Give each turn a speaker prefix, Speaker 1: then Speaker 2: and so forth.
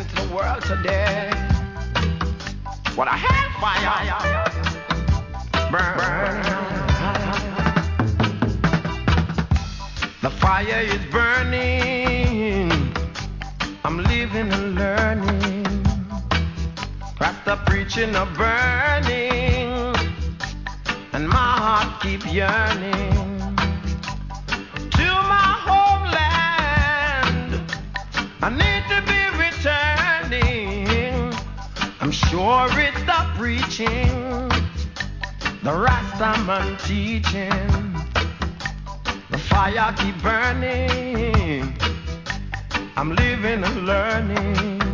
Speaker 1: to the world today. What a hellfire burn. The fire is burning. I'm living and learning. Rasta preaching a burning, and my heart keep yearning to my homeland. I need to be returning. I'm sure it's the preaching, the Rasta man teaching. The fire keep burning. I'm living and learning.